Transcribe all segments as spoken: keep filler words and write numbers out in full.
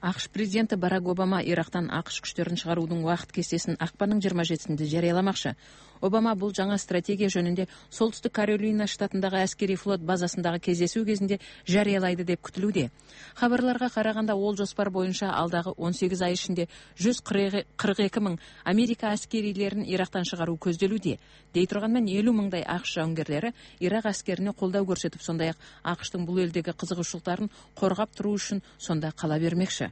ақш президенті Барак Обама Ирактан ақш күштерін шығарудың уақыт кестесін ақпанның жиырма жетісінде жарияламақшы. Обама бұл жаңа стратегия жөнінде Солтүстік Каролина штатындағы әскери флот базасындағы кездесу кезінде жариялайды деп күтілуде. Хабарларға қарағанда ол жоспар бойынша алдағы он сегіз ай ішінде жүз қырық екі мың Америка әскерилерін Ирактан шығару көзделуде. Дей тұрғанмен елу мыңдай ақш жауынгерлері Ирақ әскеріне қолдау көрсетіп, сондай-ақ ақштың бұл елдегі қызығушылықтарын қорғап тұру үшін сонда қала бермекші.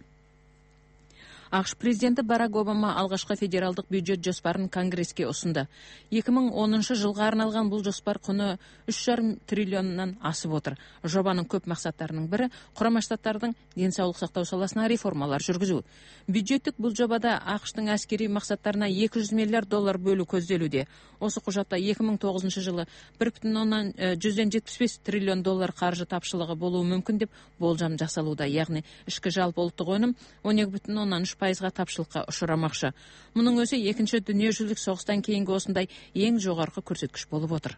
ақш президенті Барак Обама алғашқы федералдық бюджет жоспарын Конгреске ұсынды. екі мың оныншы жылға арналған бұл жоспар құны үш жарым триллионнан асып отыр. Жобаның көп мақсаттарының бірі Құрама Штаттардың денсаулық сақтау саласына реформалар жүргізу. Бюджеттік бұл жобада ақштың әскери мақсаттарына екі жүз миллиард доллар бөлу көзделуде. Осы құжатта екі мың тоғызыншы жылы бір бүтін оннан жүзден жетпіс бес триллион доллар қаржы тапшылығы болуы мүмкін деп болжам жасалуда. Яғни ішкі жалпы ұлттық өнім он екі бүтін оннан үш пайызға тапшылыққа ұшырамақшы. Мұның өзі екінші дүниежүзілік соғыстан кейінгі осындай ең жоғарғы көрсеткіш болып отыр.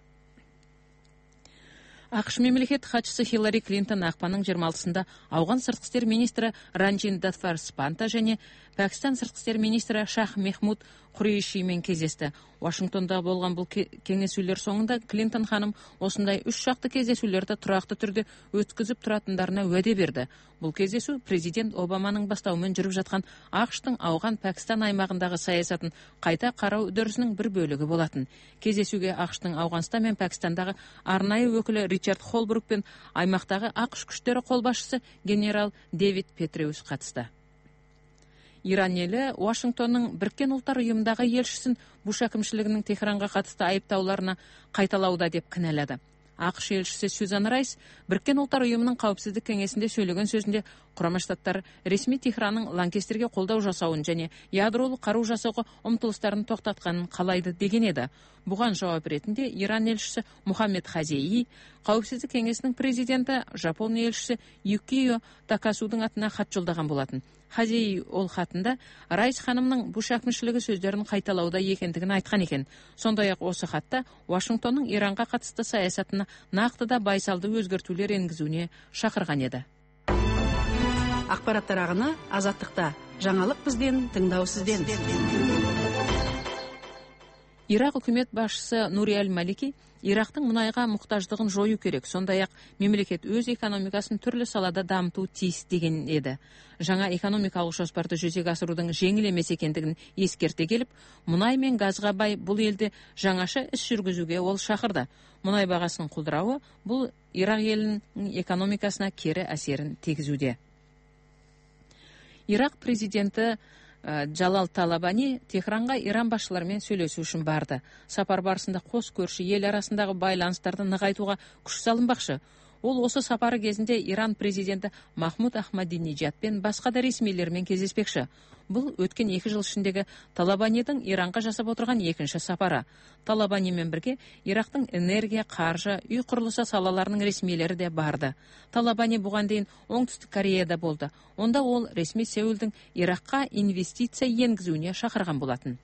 ақш мемлекет хатшысы Хиллари Клинтон ақпанның жиырма алтысында ауған сыртқы істер министрі Ранджин Дафар Спанта және Пәкістан сыртқы істер министрі Шах Мехмуд Құрейшимен кездесті. Вашингтонда болған бұл кеңесулер соңында Клинтон ханым осындай үш шақты кездесулерді тұрақты түрде өткізіп тұратындарына уәде берді. Бұл кездесу президент Обаманың бастауымен жүріп жатқан ақштың ауған Пәкістан аймағындағы саясатын қайта қарау үдерісінің бір бөлігі болатын. Кездесуге ақштың Ауғанстан мен Пәкістандағы арнайы өкілі Ричард Холбрук пен аймақтағы ақш күштері қолбасшысы генерал Дэвид Петреус қатысты. Иран елі Вашингтонның Біріккен ұлттар ұйымындағы елшісін Буш әкімшілігінің Техранға қатысты айыптауларына қайталауда деп кінәлады. ақш елшісі Сюзан Райс Біріккен ұлттар ұйымының қауіпсіздік кеңесінде сөйлеген сөзінде Құрама Штаттар ресми Техранның лаңкестерге қолдау жасауын және ядролық қару жасауға ұмтылыстарын тоқтатқанын қалайды деген еді. Бұған жауап ретінде Иран елшісі Мухаммед Хазеи, қауіпсіздік кеңесінің президенті Жапон елшісі Юкио Такасудың атына хат жолдаған болатын. Хазеи ол хатында Райс ханымның Буш әкімшілігі сөздерін қайталауда екендігін айтқан екен. Сондай-ақ осы хатта Вашингтонның Иранға қатысты саясатына нақты да байсалды өзгертулер енгізуіне шақырған еді. Ақпараттар ағыны Азаттықта. Жаңалық бізден, тыңдау сізден. Ирақ үкімет басшысы Нури Аль-Малики Ирақтың мұнайға мұқтаждығын жою керек, сондай-ақ мемлекет өз экономикасын түрлі салада дамыту тиіс деген еді. Жаңа экономикалық жоспарды жүзеге асырудың жеңіл емес екендігін ескерте келіп, мұнай мен газға бай бұл елде жаңаша іс жүргізуге ол шақырды. Мұнай бағасының құлдырауы бұл Ирақ елінің экономикасына кері әсерін тигізуде. Ирақ президенті Джалал Талабани Техранға Иран басшыларымен сөйлесу үшін барды. Сапар барысында қос көрші ел арасындағы байланыстарды нығайтуға күш салынбақшы. Ол осы сапары кезінде Иран президенті Махмуд Ахмадинеджад пен басқа да ресмилермен кездеспекші. Бұл өткен екі жыл ішіндегі Талабанидің Иранға жасап отырған екінші сапары. Талабанимен бірге Ирақтың энергия, қаржы, үй құрылысы салаларының ресмилері де барды. Талабани бұған дейін Оңтүстік Кореяда болды. Онда ол ресми Сеулдің Ираққа инвестиция енгізуіне шақырған болатын.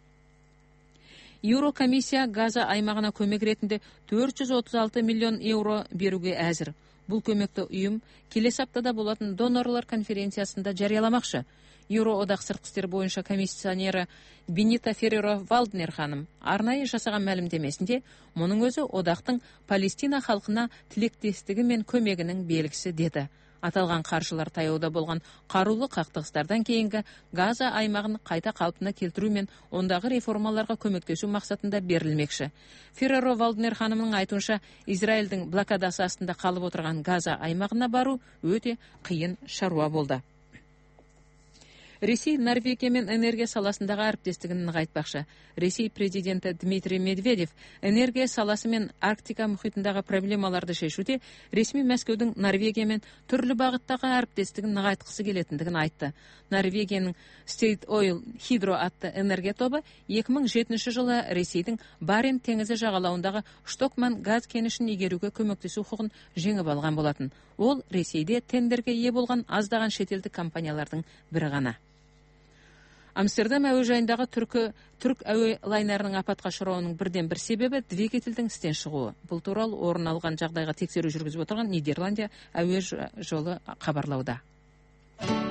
Еурокомиссия Газа аймағына көмек ретінде төрт жүз отыз алты миллион еуро беруге әзір. Бұл көмекті ұйым келесі аптада болатын донорлар конференциясында жарияламақшы. Еуроодақ сыртқы істер бойынша комиссионері Бенита Ферреро Валднер ханым арнайы жасаған мәлімдемесінде мұның өзі одақтың Палестина халқына тілектестігі мен көмегінің белгісі деді. Аталған қаржылар таяуда болған қарулы қақтығыстардан кейінгі Газа аймағын қайта қалпына келтіру мен ондағы реформаларға көмектесу мақсатында берілмекші. Ферреро Валднер ханымның айтуынша, Израильдің блокадасы астында қалып отырған Газа аймағына бару өте қиын шаруа болды. Ресей Норвегиямен энергия саласындағы әріптестігін нығайтпақшы. Ресей президенті Дмитрий Медведев энергия саласы мен Арктика мұхитындағы проблемаларды шешуде ресми Мәскеудің Норвегиямен түрлі бағыттағы әріптестігін нығайтқысы келетіндігін айтты. Норвегияның State Oil Hydro атты энергия тобы екі мың жетінші жылы Ресейдің Барент теңізі жағалауындағы Штокман газ кенішін игеруге көмектесу құқын жеңіп алған болатын. Ол Ресейде тендерге ие болған аздаған шетелдік компаниялардың бірі ғана. Амстердам әуежайындағы түркі түрк әуе лайнерінің апатқа ұшырауының бірден бір себебі двигательдің істен шығуы. Бұл туралы орын алған жағдайға тексеру жүргізіп отырған Нидерландия әуе жолы хабарлауда.